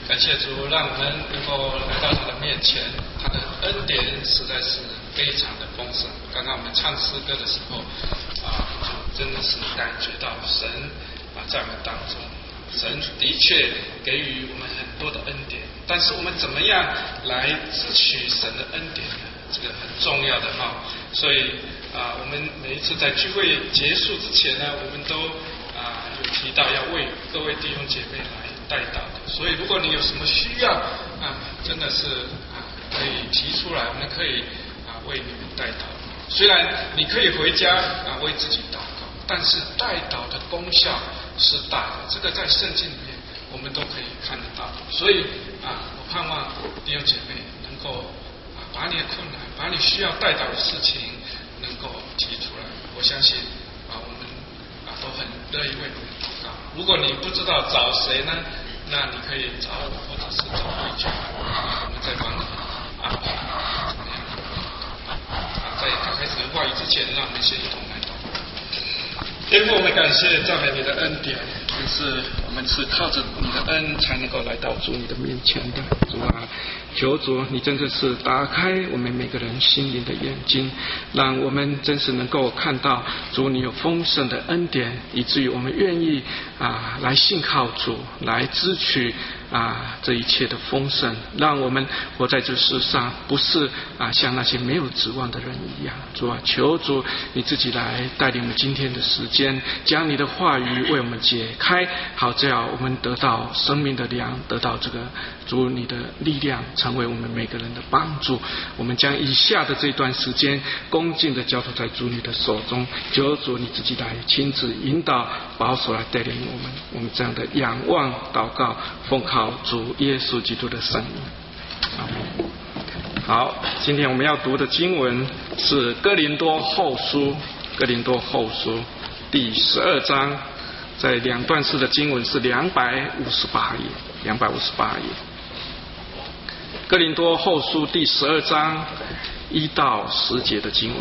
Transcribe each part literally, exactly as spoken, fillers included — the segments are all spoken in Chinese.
感谢主，让我们能够来到他的面前，他的恩典实在是非常的丰盛。刚刚我们唱诗歌的时候，啊，就真的是感觉到神啊在我们当中，神的确给予我们很多的恩典，但是我们怎么样来支取神的恩典呢？这个很重要的哈。所以啊，我们每一次在聚会结束之前呢，我们都啊有提到要为各位弟兄姐妹来带祷的，所以如果你有什么需要啊，真的是啊可以提出来，我们可以啊为你们带祷。虽然你可以回家啊为自己祷告，但是带祷的功效是大的，这个在圣经里面我们都可以看得到。所以啊，我盼望弟兄姐妹能够啊把你的困难，把你需要带祷的事情能够提出来。我相信啊我们啊都很乐意为你们祷告。如果你不知道找谁呢，那你可以找我，或者是找慧娟，我们再帮你安排怎么样。啊，在刚开始话语之前，让我们先一同来祷告。天父，我们感谢赞美你的恩典，就是我们是靠着你的恩才能够来到主你的面前的。主啊，求主你真的是打开我们每个人心灵的眼睛，让我们真是能够看到主你有丰盛的恩典，以至于我们愿意啊来信靠主，来支取啊这一切的丰盛，让我们活在这世上不是啊像那些没有指望的人一样。主啊，求主你自己来带领我们今天的时间，将你的话语为我们解开，好这样我们得到生命的粮，得到这个主你的力量，成为我们每个人的帮助。我们将以下的这段时间恭敬的交托在主你的手中，求主你自己来亲自引导保守来带领我们。我们这样的仰望祷告，奉靠主耶稣基督的圣名。阿们。好，今天我们要读的经文是哥林多后书，哥林多后书第十二章，在两段式的经文是两百五十八页，两百五十八页。哥林多后书第十二章一到十节的经文。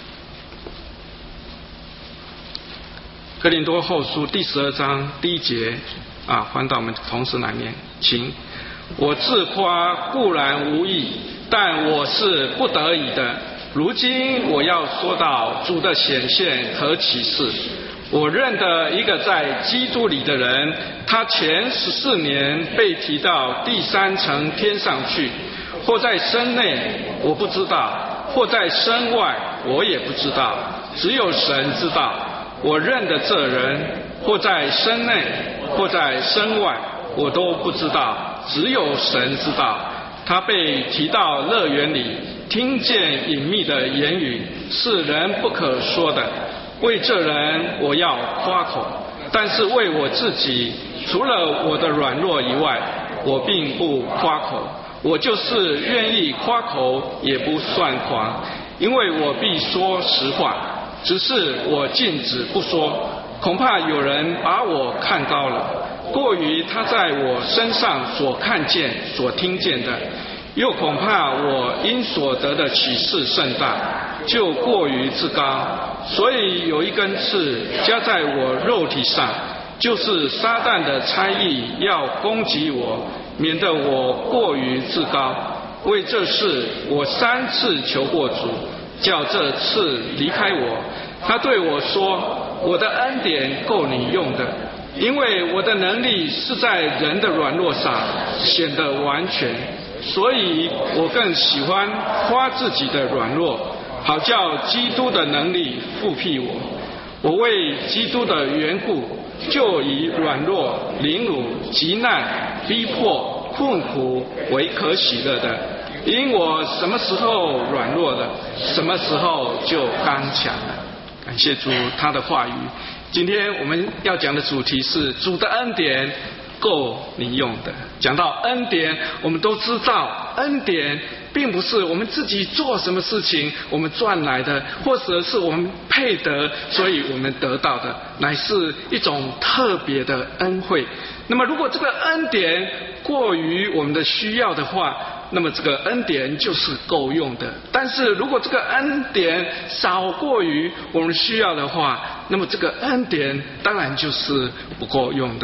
哥林多后书第十二章第一节啊，还到我们同时来念，请。我自夸固然无益，但我是不得已的。如今我要说到主的显现和启示。我认得一个在基督里的人，他前十四年被提到第三层天上去，或在身内我不知道，或在身外我也不知道，只有神知道。我认得这人，或在身内或在身外我都不知道，只有神知道。他被提到乐园里，听见隐秘的言语，是人不可说的。为这人我要夸口，但是为我自己，除了我的软弱以外，我并不夸口。我就是愿意夸口，也不算狂，因为我必说实话，只是我禁止不说。恐怕有人把我看高了，过于他在我身上所看见所听见的，又恐怕我因所得的启示甚大，就过于自高。所以有一根刺加在我肉体上，就是撒旦的差役要攻击我，免得我过于自高。为这事我三次求过主，叫这刺离开我。他对我说，我的恩典够你用的，因为我的能力是在人的软弱上显得完全。所以我更喜欢夸自己的软弱，好叫基督的能力复辟我。我为基督的缘故，就以软弱、凌辱、急难、逼迫、困苦为可喜乐的，因我什么时候软弱了，什么时候就刚强了。感谢主他的话语。今天我们要讲的主题是主的恩典够你用的。讲到恩典，我们都知道恩典并不是我们自己做什么事情我们赚来的，或者是我们配得所以我们得到的，乃是一种特别的恩惠。那么如果这个恩典过于我们的需要的话，那么这个恩典就是够用的。但是如果这个恩典少过于我们需要的话，那么这个恩典当然就是不够用的。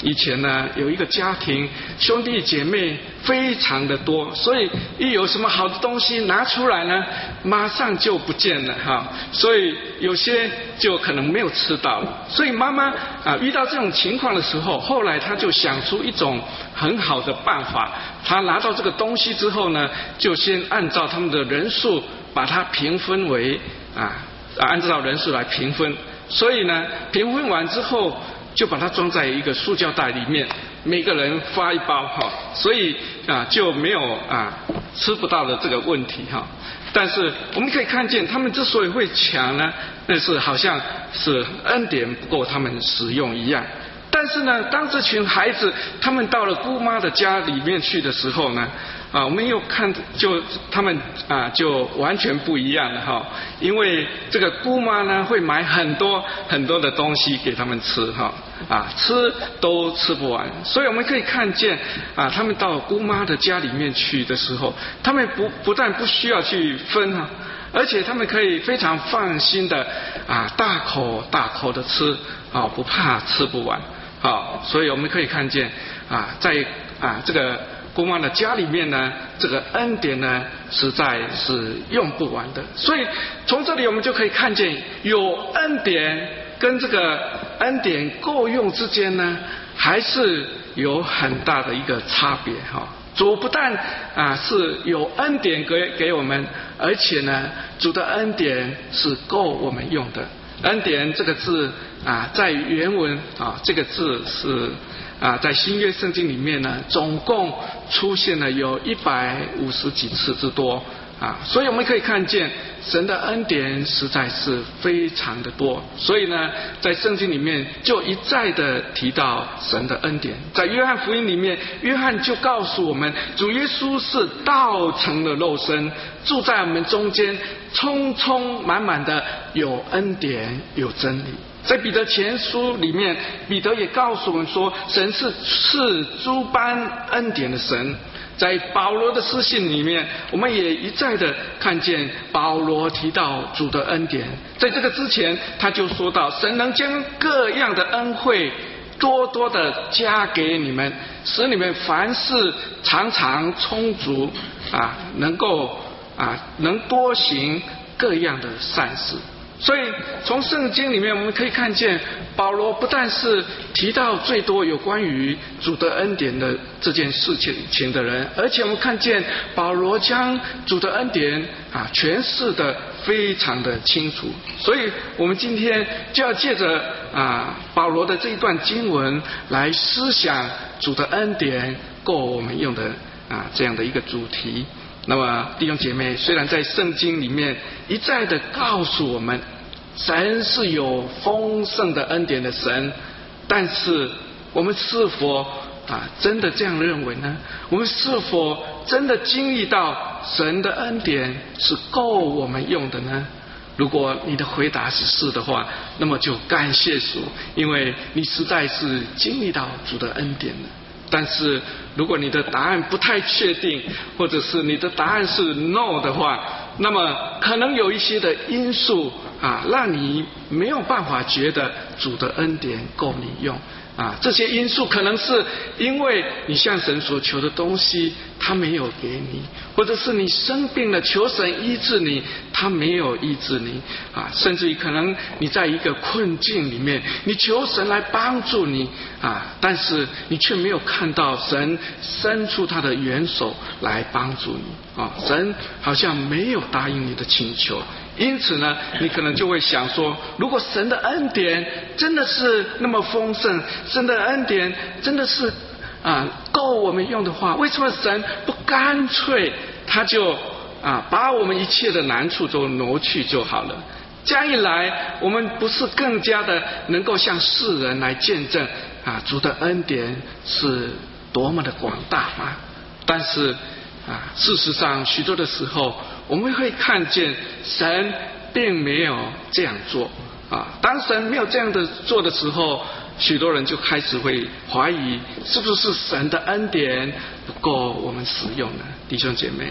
以前呢有一个家庭兄弟姐妹非常的多，所以一有什么好的东西拿出来呢，马上就不见了哈，所以有些就可能没有吃到了。所以妈妈啊遇到这种情况的时候，后来她就想出一种很好的办法，她拿到这个东西之后呢，就先按照他们的人数把它平分为啊按照人数来平分，所以呢平分完之后就把它装在一个塑胶袋里面，每个人发一包哈，所以啊就没有啊吃不到的这个问题哈。但是我们可以看见，他们之所以会抢呢，那是好像是恩典不够他们使用一样。但是呢，当这群孩子他们到了姑妈的家里面去的时候呢，啊，我们又看就他们啊就完全不一样了哈，因为这个姑妈呢会买很多很多的东西给他们吃哈，啊吃都吃不完，所以我们可以看见啊，他们到姑妈的家里面去的时候，他们不不但不需要去分哈，而且他们可以非常放心的啊大口大口的吃啊，不怕吃不完。好，所以我们可以看见啊，在啊这个姑妈的家里面呢，这个恩典呢实在是用不完的。所以从这里我们就可以看见，有恩典跟这个恩典够用之间呢，还是有很大的一个差别哈。主不但啊是有恩典给给我们，而且呢，主的恩典是够我们用的。恩典这个字啊，在原文啊，这个字是啊，在新约圣经里面呢，总共出现了有一百五十几次之多啊，所以我们可以看见神的恩典实在是非常的多。所以呢，在圣经里面就一再的提到神的恩典。在约翰福音里面，约翰就告诉我们，主耶稣是道成了肉身，住在我们中间，充充满满的有恩典有真理。在彼得前书里面，彼得也告诉我们说，神是赐诸般恩典的神。在保罗的书信里面，我们也一再的看见保罗提到主的恩典。在这个之前，他就说到，神能将各样的恩惠多多的加给你们，使你们凡事常常充足啊，能够啊能多行各样的善事。所以从圣经里面我们可以看见，保罗不但是提到最多有关于主的恩典的这件事情的人，而且我们看见保罗将主的恩典啊诠释的非常的清楚。所以我们今天就要借着啊保罗的这一段经文来思想主的恩典够我们用的啊这样的一个主题。那么弟兄姐妹，虽然在圣经里面一再的告诉我们神是有丰盛的恩典的神，但是我们是否啊真的这样认为呢？我们是否真的经历到神的恩典是够我们用的呢？如果你的回答是是的话，那么就感谢主，因为你实在是经历到主的恩典了。但是如果你的答案不太确定，或者是你的答案是 no 的话，那么可能有一些的因素啊，让你没有办法觉得主的恩典够你用啊。这些因素可能是因为你向神所求的东西他没有给你，或者是你生病了求神医治你，他没有医治你啊，甚至于可能你在一个困境里面，你求神来帮助你啊，但是你却没有看到神伸出他的援手来帮助你啊，神好像没有答应你的请求。因此呢，你可能就会想说，如果神的恩典真的是那么丰盛，神的恩典真的是啊够我们用的话，为什么神不干脆他就啊把我们一切的难处都挪去就好了？这样一来，我们不是更加的能够向世人来见证啊主的恩典是多么的广大吗？但是啊事实上许多的时候，我们会看见神并没有这样做啊。当神没有这样的做的时候，许多人就开始会怀疑，是不是神的恩典不够我们使用呢？弟兄姐妹，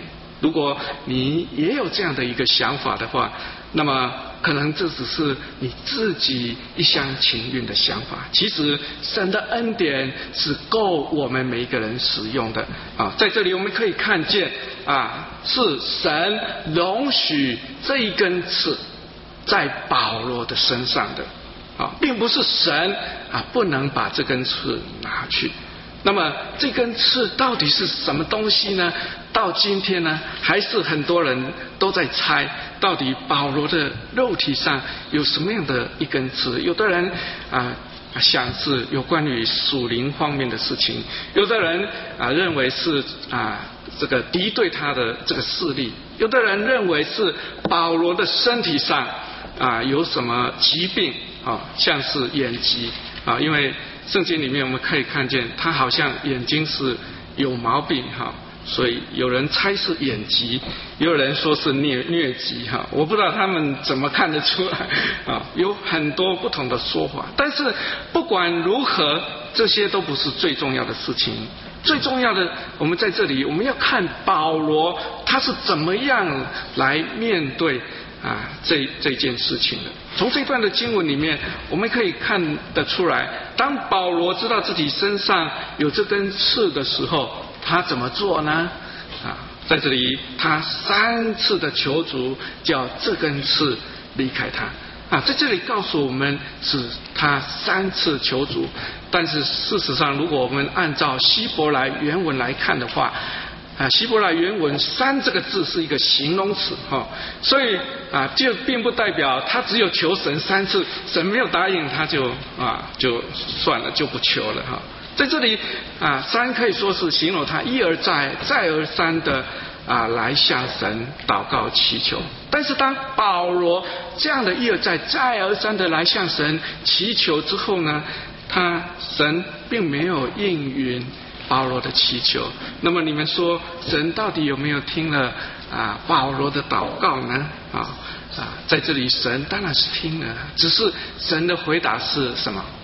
如果你也有这样的一个想法的话，那么可能这只是你自己一厢情愿的想法。其实神的恩典是够我们每一个人使用的啊！在这里我们可以看见啊，是神容许这一根刺在保罗的身上的啊，并不是神啊不能把这根刺拿去。那么这根刺到底是什么东西呢？到今天呢，还是很多人都在猜，到底保罗的肉体上有什么样的一根刺？有的人啊想是有关于属灵方面的事情，有的人啊认为是啊这个敌对他的这个势力，有的人认为是保罗的身体上啊有什么疾病啊，像是眼疾啊，因为圣经里面我们可以看见他好像眼睛是有毛病哈，所以有人猜是眼疾，也有人说是疟疟疾哈，我不知道他们怎么看得出来啊，有很多不同的说法。但是不管如何，这些都不是最重要的事情。最重要的，我们在这里我们要看保罗他是怎么样来面对啊，这这件事情的。从这段的经文里面，我们可以看得出来，当保罗知道自己身上有这根刺的时候，他怎么做呢？啊，在这里他三次的求主，叫这根刺离开他。啊，在这里告诉我们是他三次求主，但是事实上，如果我们按照希伯来原文来看的话，啊，希伯来原文三这个字是一个形容词哈、哦，所以啊，就并不代表他只有求神三次，神没有答应他就啊就算了，就不求了哈、哦。在这里啊，三可以说是形容他一而再、再而三的啊来向神祷告祈求。但是当保罗这样的一而再、再而三的来向神祈求之后呢，他神并没有应允保罗的祈求。那么你们说神到底有没有听了啊保罗的祷告呢？啊啊，在这里神当然是听了，只是神的回答是什么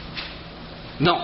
？No，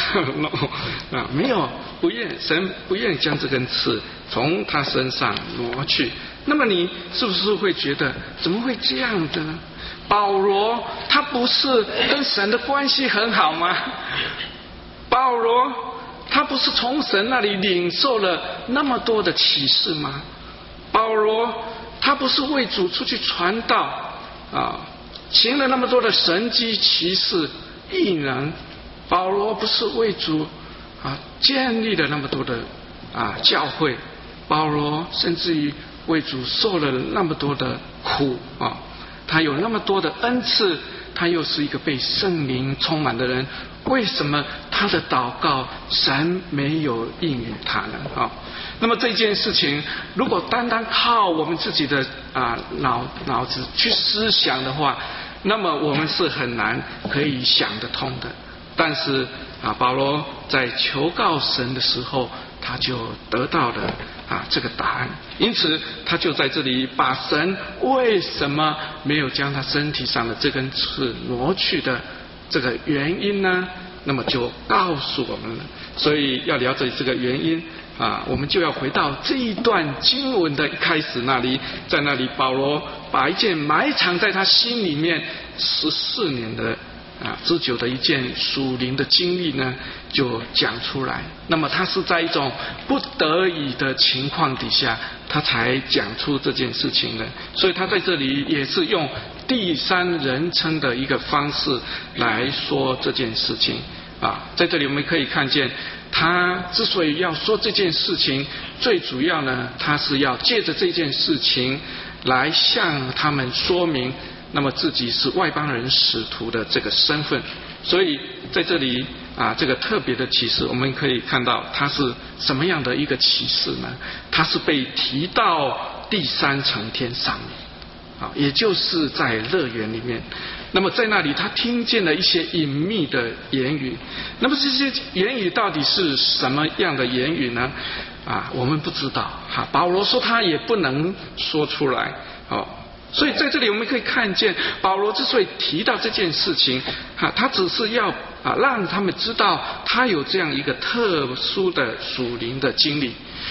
no 啊，没有，不愿神不愿意将这根刺从他身上挪去。那么你是不是会觉得怎么会这样的？保罗他不是跟神的关系很好吗？保罗他不是从神那里领受了那么多的启示吗？保罗他不是为主出去传道啊，行了那么多的神迹奇事异能？保罗不是为主啊建立了那么多的啊教会？保罗甚至于为主受了那么多的苦啊，他有那么多的恩赐，他又是一个被圣灵充满的人，为什么他的祷告神没有应允他呢？啊，那么这件事情如果单单靠我们自己的啊脑脑子去思想的话，那么我们是很难可以想得通的。但是啊，保罗在求告神的时候，他就得到了啊这个答案，因此他就在这里把神为什么没有将他身体上的这根刺挪去的这个原因呢，那么就告诉我们了。所以要了解这个原因啊，我们就要回到这一段经文的一开始那里，在那里保罗把一件埋藏在他心里面十四年的啊之久的一件属灵的经历呢，就讲出来。那么他是在一种不得已的情况底下，他才讲出这件事情的。所以他在这里也是用第三人称的一个方式来说这件事情啊。在这里我们可以看见，他之所以要说这件事情，最主要呢，他是要借着这件事情来向他们说明，那么自己是外邦人使徒的这个身份。所以在这里啊，这个特别的启示，我们可以看到它是什么样的一个启示呢？它是被提到第三层天上面啊，也就是在乐园里面。那么在那里他听见了一些隐秘的言语，那么这些言语到底是什么样的言语呢？啊，我们不知道哈。保罗说他也不能说出来哦。所以在这里我们可以看见，保罗之所以提到这件事情，哈，他只是要啊让他们知道他有这样一个特殊的属灵的经历。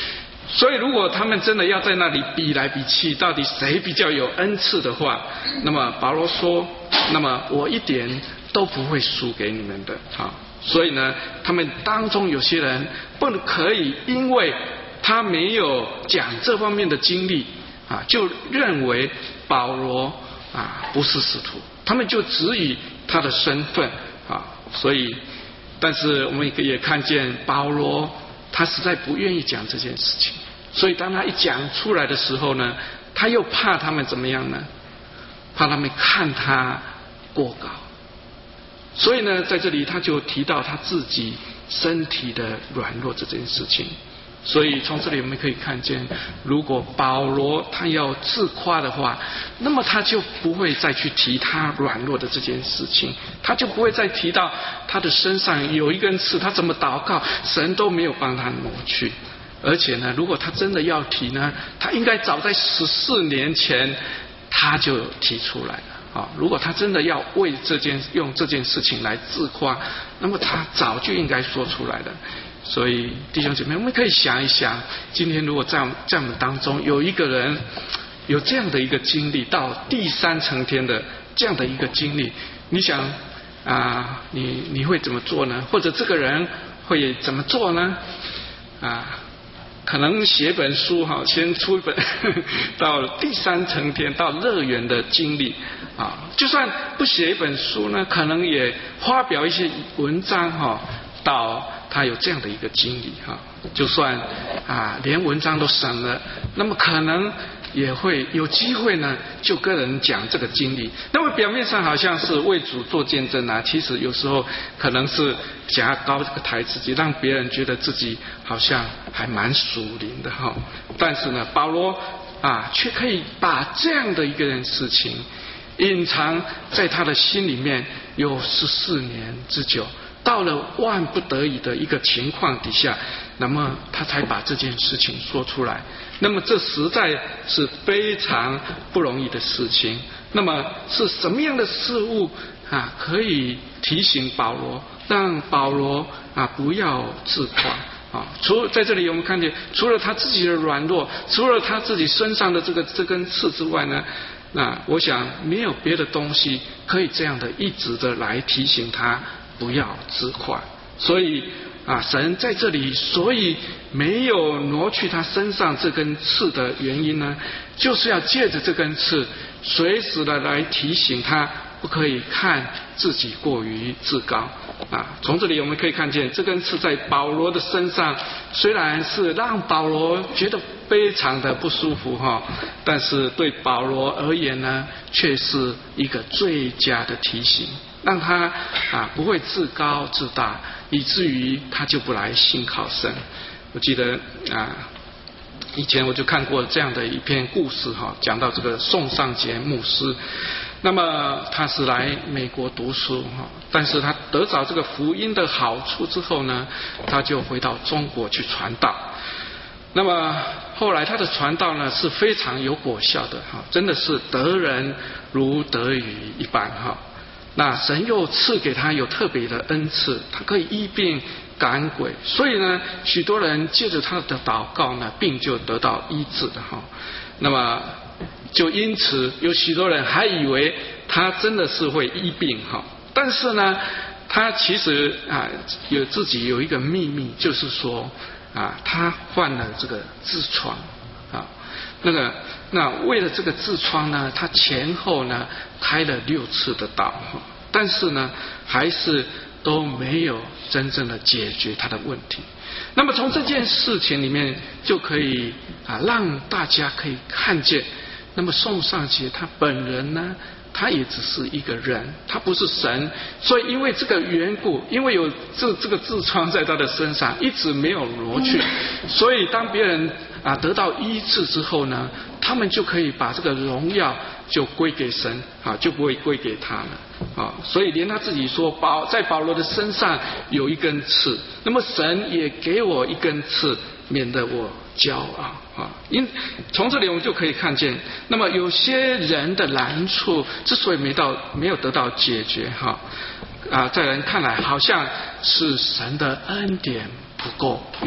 所以如果他们真的要在那里比来比去，到底谁比较有恩赐的话，那么保罗说，那么我一点都不会输给你们的啊。所以呢，他们当中有些人不可以因为他没有讲这方面的经历啊，就认为保罗啊不是使徒，他们就质疑他的身份啊。所以，但是我们也看见保罗他实在不愿意讲这件事情，所以当他一讲出来的时候呢，他又怕他们怎么样呢？怕他们看他过高。所以呢，在这里他就提到他自己身体的软弱这件事情。所以从这里我们可以看见，如果保罗他要自夸的话，那么他就不会再去提他软弱的这件事情，他就不会再提到他的身上有一根刺，他怎么祷告神都没有帮他挪去。而且呢，如果他真的要提呢，他应该早在十四年前他就提出来了。啊，如果他真的要为这件用这件事情来自夸，那么他早就应该说出来了。所以弟兄姐妹，我们可以想一想，今天如果在在我们当中有一个人有这样的一个经历，到第三层天的这样的一个经历，你想啊，你你会怎么做呢？或者这个人会怎么做呢？啊？可能写本书哈，先出一本到第三层天到乐园的经历啊，就算不写一本书呢，可能也发表一些文章哈，到他有这样的一个经历哈，就算啊连文章都省了，那么可能也会有机会呢，就跟人讲这个经历。那么表面上好像是为主做见证啊，其实有时候可能是想要高这个抬自己，让别人觉得自己好像还蛮属灵的哈。但是呢，保罗啊，却可以把这样的一个事情隐藏在他的心里面有十四年之久。到了万不得已的一个情况底下，那么他才把这件事情说出来。那么这实在是非常不容易的事情。那么是什么样的事物啊，可以提醒保罗，让保罗啊不要自夸啊？除在这里我们看见，除了他自己的软弱，除了他自己身上的这个这根刺之外呢，那我想没有别的东西可以这样的一直的来提醒他不要自夸。所以啊，神在这里所以没有挪去他身上这根刺的原因呢，就是要借着这根刺随时的来提醒他不可以看自己过于自高啊。从这里我们可以看见，这根刺在保罗的身上虽然是让保罗觉得非常的不舒服哈，但是对保罗而言呢，却是一个最佳的提醒，让他啊不会自高自大，以至于他就不来信靠神。我记得啊，以前我就看过这样的一篇故事哈，讲到这个宋尚杰牧师。那么他是来美国读书哈，但是他得着这个福音的好处之后呢，他就回到中国去传道。那么后来他的传道呢是非常有果效的哈，真的是得人如得鱼一般哈。那神又赐给他有特别的恩赐，他可以医病赶鬼，所以呢，许多人借着他的祷告呢，病就得到医治的哈。那么就因此有许多人还以为他真的是会医病哈，但是呢，他其实啊有自己有一个秘密，就是说啊，他患了这个痔疮啊。那个那为了这个痔疮呢，他前后呢开了六次的刀，但是呢还是都没有真正的解决他的问题。那么从这件事情里面就可以啊让大家可以看见，那么宋尚杰他本人呢，他也只是一个人，他不是神，所以因为这个缘故，因为有这这个痔疮在他的身上一直没有挪去，所以当别人啊得到医治之后呢，他们就可以把这个荣耀就归给神啊，就不会归给他了啊。所以连他自己说，保在保罗的身上有一根刺，那么神也给我一根刺，免得我骄傲啊。因从这里我们就可以看见，那么有些人的难处之所以没到没有得到解决哈啊，在人看来好像是神的恩典不够用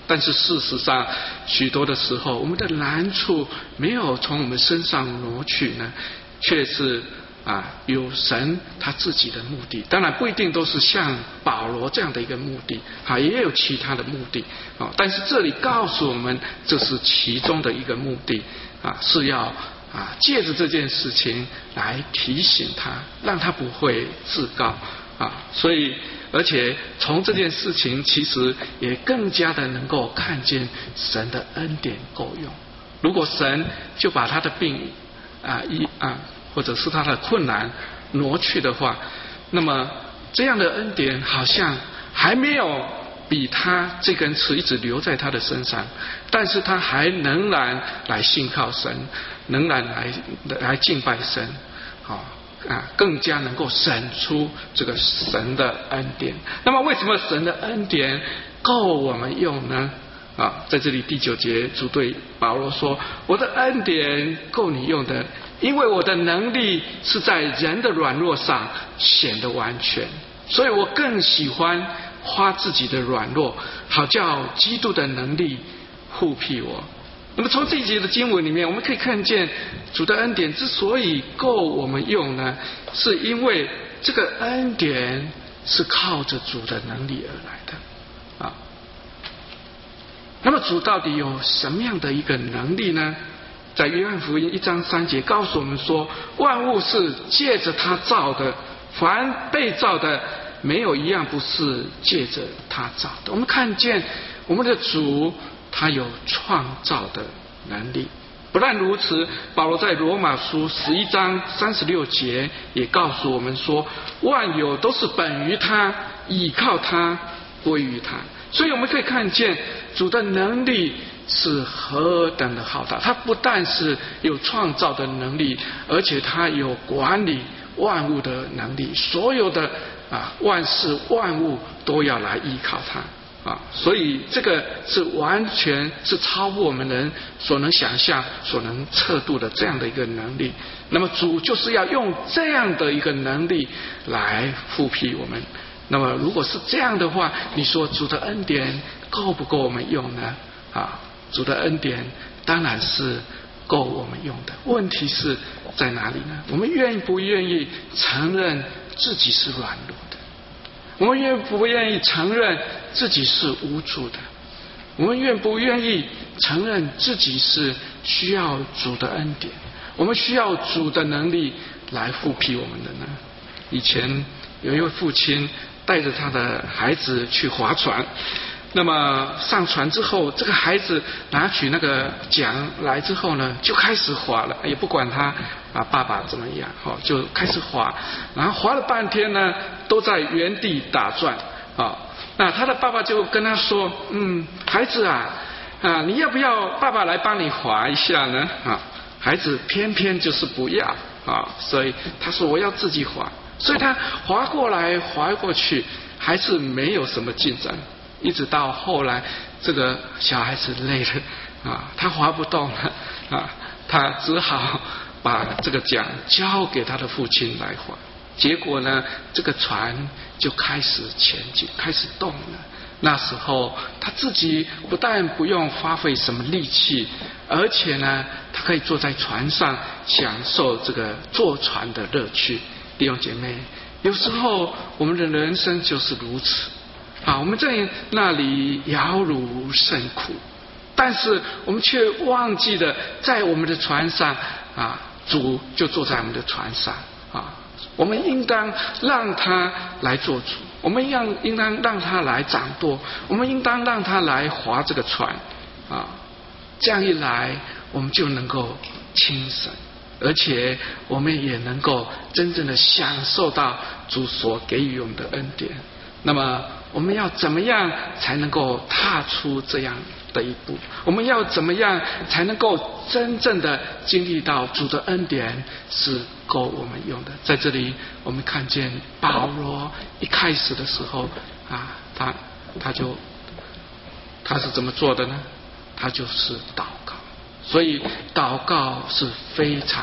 但是事实上，许多的时候，我们的难处没有从我们身上挪去呢，却是啊有神他自己的目的。当然不一定都是像保罗这样的一个目的，啊，也有其他的目的啊。但是这里告诉我们，这是其中的一个目的啊，是要啊借着这件事情来提醒他，让他不会自高啊。所以。而且从这件事情，其实也更加的能够看见神的恩典够用。如果神就把他的病啊一啊，或者是他的困难挪去的话，那么这样的恩典好像还没有比他这根刺一直留在他的身上，但是他还仍然来信靠神，仍然来来敬拜神，好。啊，更加能够省出这个神的恩典。那么，为什么神的恩典够我们用呢？啊，在这里第九节，主对保罗说：“我的恩典够你用的，因为我的能力是在人的软弱上显得完全，所以我更喜欢花自己的软弱，好叫基督的能力护庇我。”那么从这一节的经文里面，我们可以看见主的恩典之所以够我们用呢，是因为这个恩典是靠着主的能力而来的啊。那么主到底有什么样的一个能力呢？在约翰福音一章三节告诉我们说，万物是借着他造的，凡被造的没有一样不是借着他造的。我们看见我们的主他有创造的能力。不但如此，保罗在罗马书十一章三十六节也告诉我们说，万有都是本于他，倚靠他，归于他。所以我们可以看见主的能力是何等的浩大。他不但是有创造的能力，而且他有管理万物的能力。所有的啊万事万物都要来依靠他。啊，所以这个是完全是超乎我们人所能想象、所能测度的这样的一个能力。那么主就是要用这样的一个能力来复辟我们。那么如果是这样的话，你说主的恩典够不够我们用呢？啊，主的恩典当然是够我们用的。问题是在哪里呢？我们愿不愿意承认自己是软弱的？我们愿不愿意承认自己是无助的？我们愿不愿意承认自己是需要主的恩典？我们需要主的能力来复辟我们的呢？以前有一位父亲带着他的孩子去划船，那么上船之后，这个孩子拿取那个桨来之后呢，就开始划了，也不管他啊爸爸怎么样，哦，就开始划，然后划了半天呢，都在原地打转啊。那他的爸爸就跟他说：“嗯，孩子啊，啊，你要不要爸爸来帮你划一下呢？”啊，孩子偏偏就是不要啊，所以他说我要自己划，所以他划过来划过去，还是没有什么进展。一直到后来，这个小孩子累了啊，他划不动了啊，他只好把这个桨交给他的父亲来划。结果呢，这个船就开始前进，开始动了。那时候他自己不但不用花费什么力气，而且呢，他可以坐在船上享受这个坐船的乐趣。弟兄姐妹，有时候我们的人生就是如此。啊，我们在那里摇如甚苦，但是我们却忘记了，在我们的船上啊，主就坐在我们的船上啊。我们应当让他来做主，我们要应当让他来掌舵，我们应当让他来划这个船啊。这样一来，我们就能够轻省，而且我们也能够真正的享受到主所给予我们的恩典。那么我们要怎么样才能够踏出这样的一步？我们要怎么样才能够真正的经历到主的恩典是够我们用的？在这里我们看见保罗一开始的时候啊，他他就他是怎么做的呢？他就是祷告。所以祷告是非常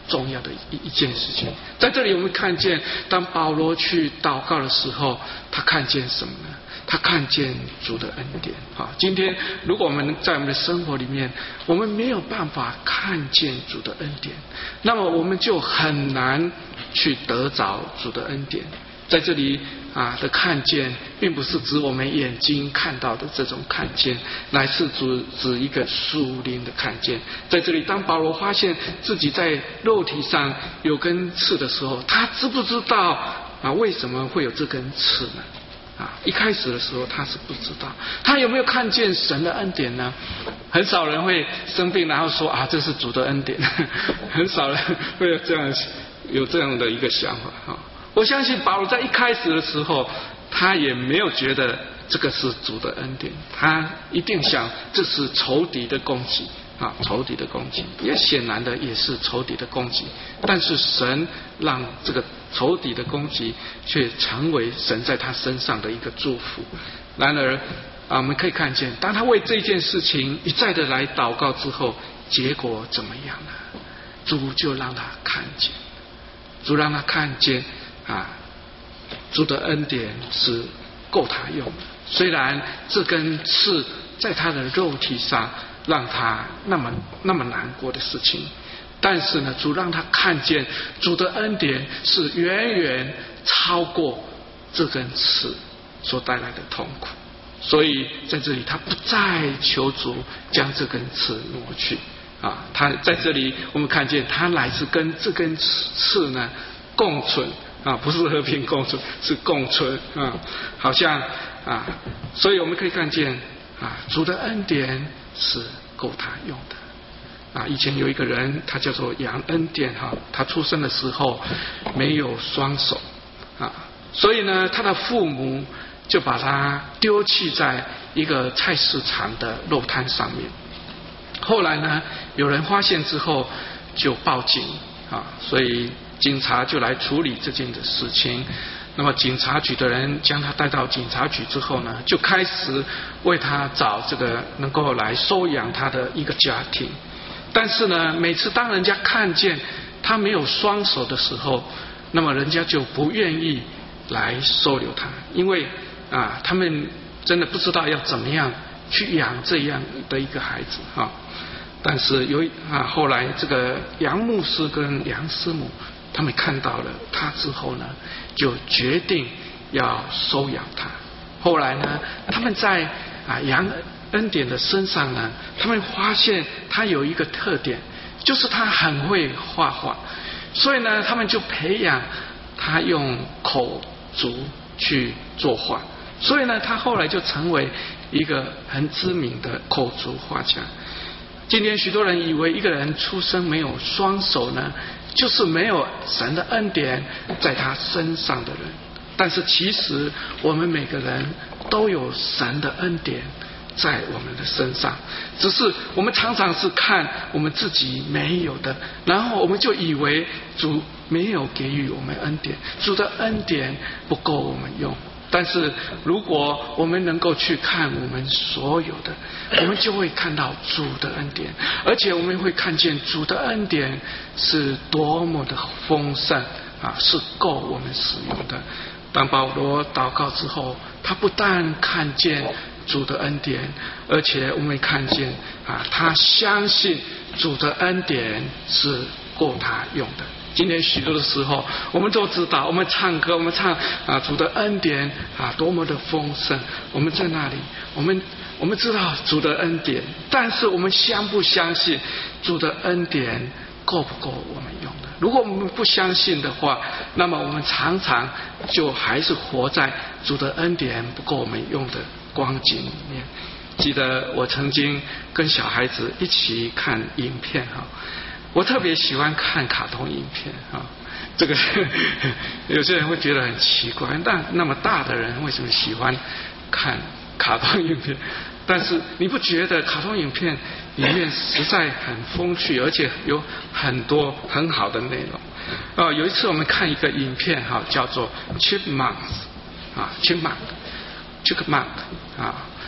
重要的一一件事情。在这里我们看见，当保罗去祷告的时候，他看见什么呢？他看见主的恩典。好，今天如果我们在我们的生活里面，我们没有办法看见主的恩典，那么我们就很难去得着主的恩典。在这里啊的看见，并不是指我们眼睛看到的这种看见，乃是指指一个属灵的看见。在这里，当保罗发现自己在肉体上有根刺的时候，他知不知道啊为什么会有这根刺呢？啊，一开始的时候他是不知道。他有没有看见神的恩典呢？很少人会生病然后说啊这是主的恩典，很少人会有这样有这样的一个想法啊。我相信保罗在一开始的时候，他也没有觉得这个是主的恩典，他一定想这是仇敌的攻击啊，仇敌的攻击，也显然的也是仇敌的攻击。但是神让这个仇敌的攻击却成为神在他身上的一个祝福。然而啊，我们可以看见，当他为这件事情一再的来祷告之后，结果怎么样呢？主就让他看见，主让他看见啊，主的恩典是够他用的。虽然这根刺在他的肉体上让他那么那么难过的事情，但是呢，主让他看见主的恩典是远远超过这根刺所带来的痛苦。所以在这里他不再求主将这根刺挪去啊，他在这里我们看见他乃是跟这根刺呢共存啊，不是和平共存，是共存啊，好像啊，所以我们可以看见啊，主的恩典是够他用的啊。以前有一个人，他叫做杨恩典哈，他出生的时候没有双手啊，所以呢，他的父母就把他丢弃在一个菜市场的肉摊上面。后来呢，有人发现之后就报警啊，所以警察就来处理这件的事情。那么警察局的人将他带到警察局之后呢，就开始为他找这个能够来收养他的一个家庭。但是呢，每次当人家看见他没有双手的时候，那么人家就不愿意来收留他，因为啊，他们真的不知道要怎么样去养这样的一个孩子啊。但是有啊，后来这个杨牧师跟杨师母他们看到了他之后呢，就决定要收养他。后来呢，他们在啊杨恩典的身上呢，他们发现他有一个特点，就是他很会画画，所以呢，他们就培养他用口足去作画，所以呢，他后来就成为一个很知名的口足画家。今天许多人以为一个人出生没有双手呢，就是没有神的恩典在他身上的人。但是其实我们每个人都有神的恩典在我们的身上，只是我们常常是看我们自己没有的，然后我们就以为主没有给予我们恩典，主的恩典不够我们用。但是如果我们能够去看我们所有的，我们就会看到主的恩典，而且我们会看见主的恩典是多么的丰盛啊，是够我们使用的。当保罗祷告之后，他不但看见主的恩典，而且我们看见啊，他相信主的恩典是够他用的。今天许多的时候，我们都知道，我们唱歌，我们唱啊主的恩典啊多么的丰盛。我们在那里，我们我们知道主的恩典，但是我们相不相信主的恩典够不够我们用的？如果我们不相信的话，那么我们常常就还是活在主的恩典不够我们用的光景里面。记得我曾经跟小孩子一起看影片哈。我特别喜欢看卡通影片啊，这个有些人会觉得很奇怪，但那么大的人为什么喜欢看卡通影片？但是你不觉得卡通影片里面实在很风趣，而且有很多很好的内容？呃，有一次我们看一个影片哈，叫做 Chipmunks 啊 ，Chipmunk，Chipmunk 啊，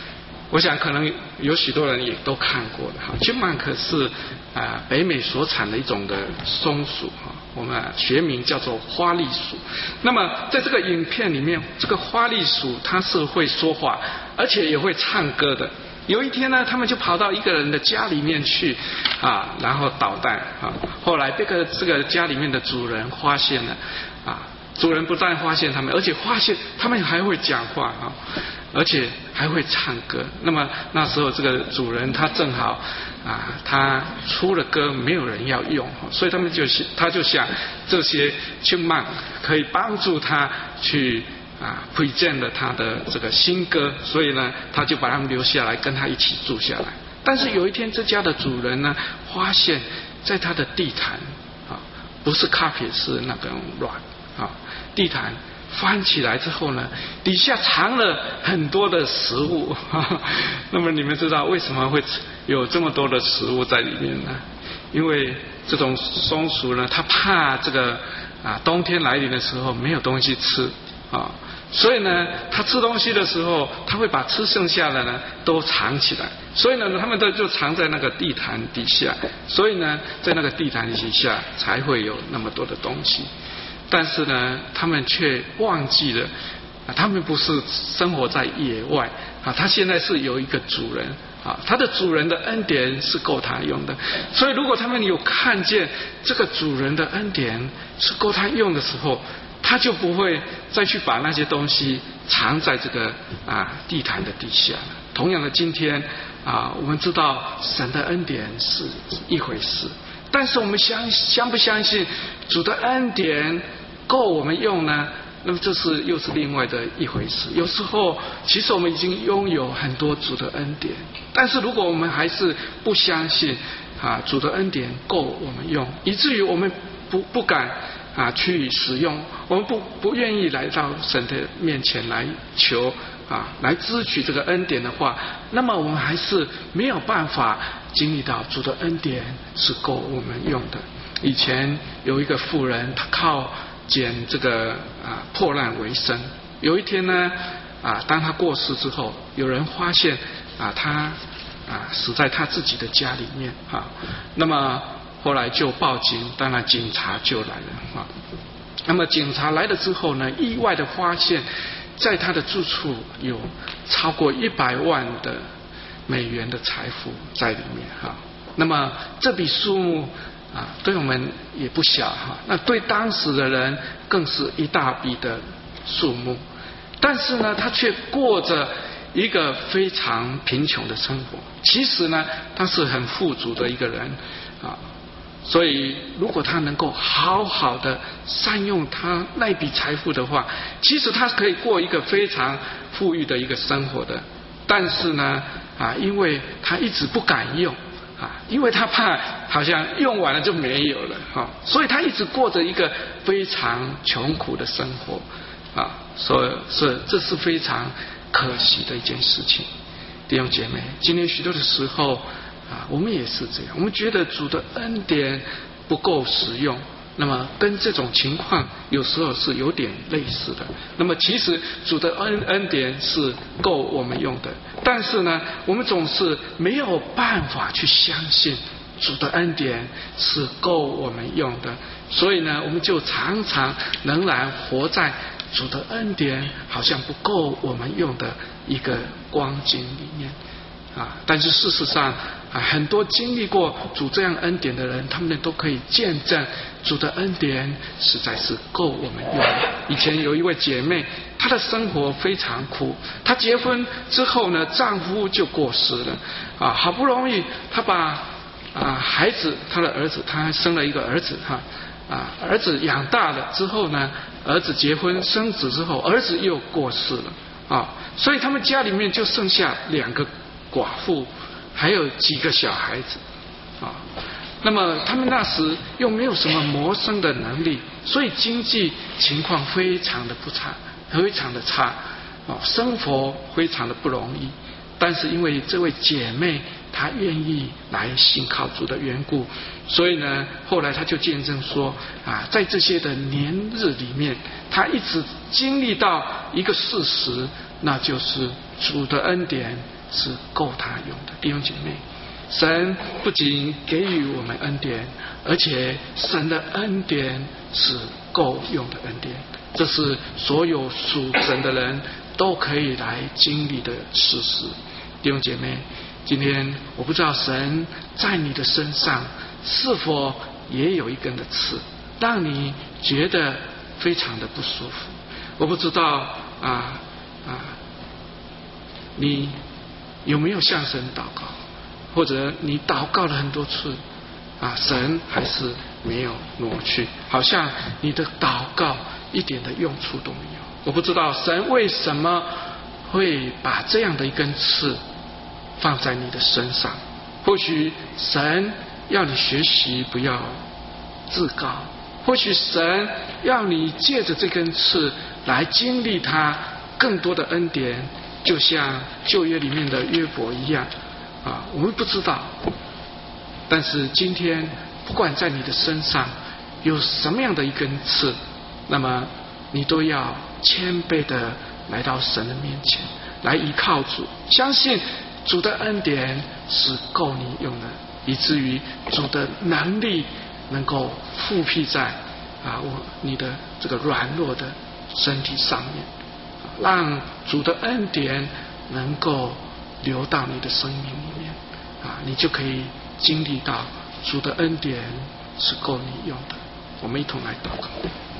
我想可能有许多人也都看过的哈。chipmunk 是啊、呃、北美所产的一种的松鼠哈，我们学名叫做花栗鼠。那么在这个影片里面，这个花栗鼠它是会说话，而且也会唱歌的。有一天呢，他们就跑到一个人的家里面去啊，然后捣蛋啊。后来这个这个家里面的主人发现了啊，主人不但发现他们，而且发现他们还会讲话啊，而且还会唱歌。那么那时候这个主人他正好啊，他出了歌没有人要用，所以他们就他就想这些chipmunk可以帮助他去啊present了他的这个新歌，所以呢他就把他们留下来跟他一起住下来。但是有一天这家的主人呢发现在他的地毯啊，不是carpet是那个软啊地毯翻起来之后呢，底下藏了很多的食物。那么你们知道为什么会有这么多的食物在里面呢？因为这种松鼠呢，它怕这个啊冬天来临的时候没有东西吃啊，所以呢，它吃东西的时候，它会把吃剩下的呢都藏起来。所以呢，他们都就藏在那个地毯底下。所以呢，在那个地毯底下才会有那么多的东西。但是呢，他们却忘记了，啊，他们不是生活在野外啊，他现在是有一个主人啊，他的主人的恩典是够他用的。所以如果他们有看见这个主人的恩典是够他用的时候，他就不会再去把那些东西藏在这个啊地毯的底下了。同样的，今天啊，我们知道神的恩典是一回事，但是我们相相不相信主的恩典够我们用呢？那么这是又是另外的一回事。有时候其实我们已经拥有很多主的恩典，但是如果我们还是不相信啊主的恩典够我们用，以至于我们不不敢啊去使用，我们不不愿意来到神的面前来求啊来支取这个恩典的话，那么我们还是没有办法经历到主的恩典是够我们用的。以前有一个妇人，她靠捡这个啊破烂为生。有一天呢啊，当她过世之后，有人发现啊她啊死在她自己的家里面啊，那么后来就报警，当然警察就来了啊。那么警察来了之后呢，意外的发现，在她的住处有超过一百万的美元的财富在里面哈。那么这笔数目啊，对我们也不小哈。那对当时的人更是一大笔的数目，但是呢，他却过着一个非常贫穷的生活。其实呢，他是很富足的一个人啊。所以，如果他能够好好的善用他那笔财富的话，其实他可以过一个非常富裕的一个生活的。但是呢，啊，因为他一直不敢用啊，因为他怕好像用完了就没有了哈，所以他一直过着一个非常穷苦的生活啊，所以是这是非常可惜的一件事情。弟兄姐妹，今天许多的时候啊，我们也是这样，我们觉得主的恩典不够实用，那么跟这种情况有时候是有点类似的。那么其实主的恩恩典是够我们用的，但是呢，我们总是没有办法去相信主的恩典是够我们用的，所以呢，我们就常常仍然活在主的恩典好像不够我们用的一个光景里面啊。但是事实上啊，很多经历过主这样恩典的人，他们都可以见证主的恩典实在是够我们用的。以前有一位姐妹，她的生活非常苦，她结婚之后呢，丈夫就过世了啊，好不容易她把啊孩子，她的儿子，她还生了一个儿子哈啊，儿子养大了之后呢，儿子结婚生子之后，儿子又过世了啊，所以他们家里面就剩下两个寡妇，还有几个小孩子啊。那么他们那时又没有什么谋生的能力，所以经济情况非常的不差，非常的差啊，生活非常的不容易。但是因为这位姐妹她愿意来信靠主的缘故，所以呢，后来她就见证说啊，在这些的年日里面，她一直经历到一个事实，那就是主的恩典是够他用的。弟兄姐妹，神不仅给予我们恩典，而且神的恩典是够用的恩典，这是所有属神的人都可以来经历的事实。弟兄姐妹，今天我不知道神在你的身上是否也有一根的刺，让你觉得非常的不舒服。我不知道啊啊，你有没有向神祷告，或者你祷告了很多次啊，神还是没有挪去，好像你的祷告一点的用处都没有。我不知道神为什么会把这样的一根刺放在你的身上。或许神要你学习不要自高，或许神要你借着这根刺来经历他更多的恩典，就像旧约里面的约伯一样啊，我们不知道。但是今天不管在你的身上有什么样的一根刺，那么你都要谦卑的来到神的面前，来依靠主，相信主的恩典是够你用的，以至于主的能力能够复辟在啊我你的这个软弱的身体上面，让主的恩典能够流到你的生命里面啊，你就可以经历到主的恩典是够你用的。我们一同来祷告。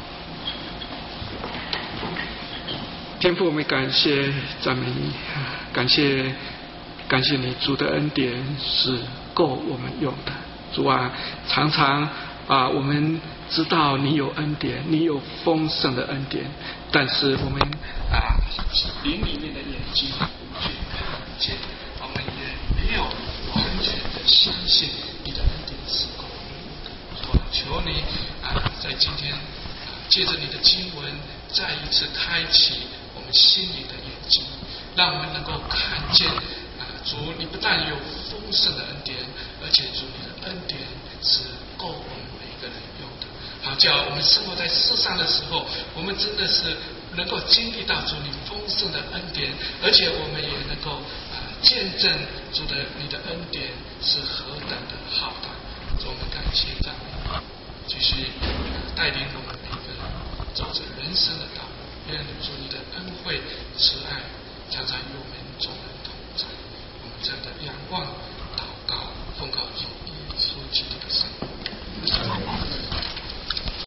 天父，我们感谢赞美你，感谢感谢你，主的恩典是够我们用的。主啊，常常啊，我们知道你有恩典，你有丰盛的恩典，但是我们啊，灵里面的眼睛无去看见，我们也没有完全的相信你的恩典是够我们用的。主啊，求你啊，在今天啊，借着你的经文，再一次开启我们心里的眼睛，让我们能够看见啊，主你不但有丰盛的恩典，而且主你的恩典是够我们每一个人用的。好叫我们生活在世上的时候，我们真的是能够经历到主你丰盛的恩典，而且我们也能够啊见证主的你的恩典是何等的浩大。主，我们感谢赞美你，继续带领我们每个人走着人生的道路。愿主你的恩惠慈爱常常与我们众人同在。我们真的仰望